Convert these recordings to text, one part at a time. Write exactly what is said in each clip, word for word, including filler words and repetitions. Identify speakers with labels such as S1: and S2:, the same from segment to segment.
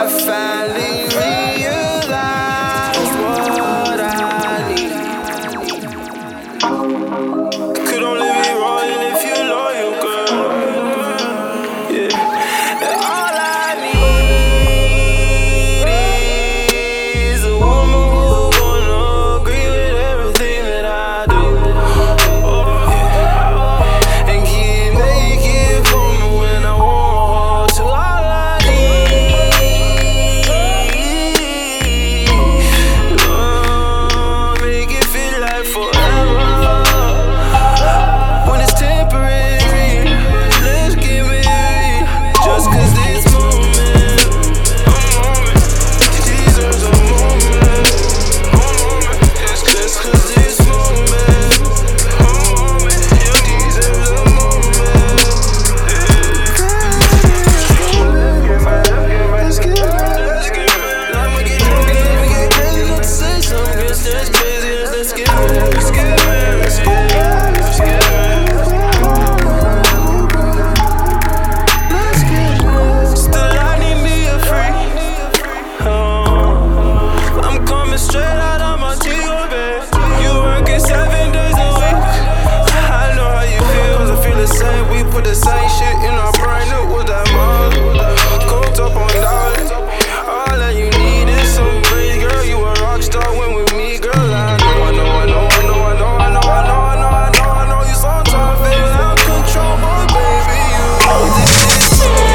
S1: finally realized what I need. Could only be royal if you're loyal, girl. Yeah. And all I need is a woman who's gonna agree with everything that I do. Yeah. And keep making for me when I want to. All I need, oh, make it feel like forever. When it's temporary, let's get married. Just cause this moment, a moment, deserves a moment, a moment. Just, just cause this moment, a moment, you deserve a moment. Let's get married, let's get married. I'ma get drunk and I'ma get crazy, not to say something that's that's crazy. Let's get married, let's get married, let's get married, let's get married. Still I need me a freak. Oh, I'm coming straight out of my Tigo bed. You working seven days a week. I know how you feel, 'cause I feel the same. We put the same shit in our brain. Look what that mom cooked up on dollar. All that you need is some grace, girl. You a rock star when with me, girl. I know, I know, I know, I know, I know, I know, I know, I know, I know, I know. You sometimes feel out of control, but baby, you know this is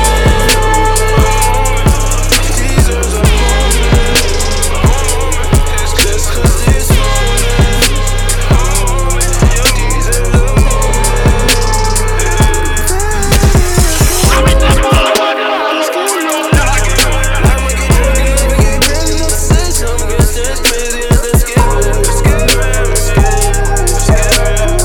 S1: deserves a moment, a moment. Just, just 'cause this moment, a moment, you deserve a moment. I'ma get drunk and I'ma get crazy, not to say something that's that's crazy. Let's get married, let's get married, let's get married, let's get married.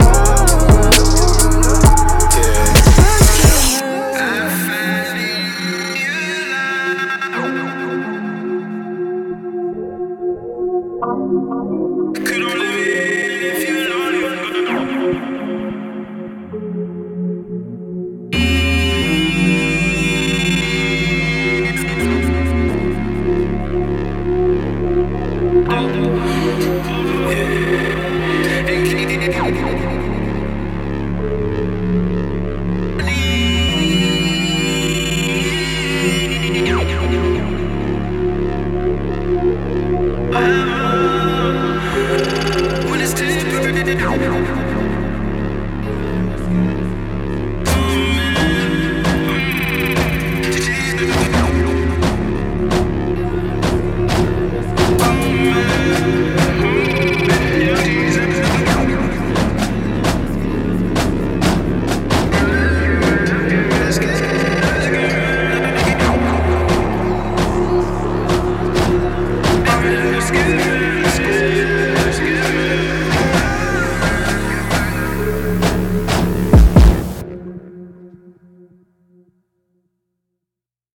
S1: Could only be if you're loyal. When it's temporary.